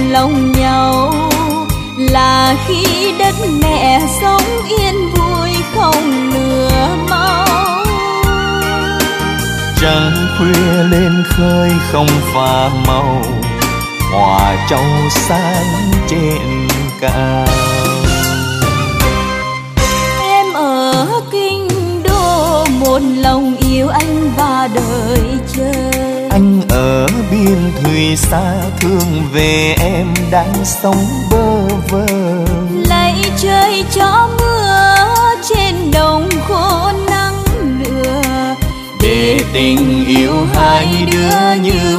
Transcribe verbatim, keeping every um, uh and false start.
lòng nhau, là khi đất mẹ sống yên vui không lửa máu. Trăng khuya lên khơi không pha màu, hòa châu sáng trên cao. Em ở kinh đô một lòng yêu anh và đợi chờ. Anh ở biên thùy xa thương về em đang sống bơ vơ. Lạy trời cho mưa trên đồng khô nắng lửa, để tình yêu hai đứa như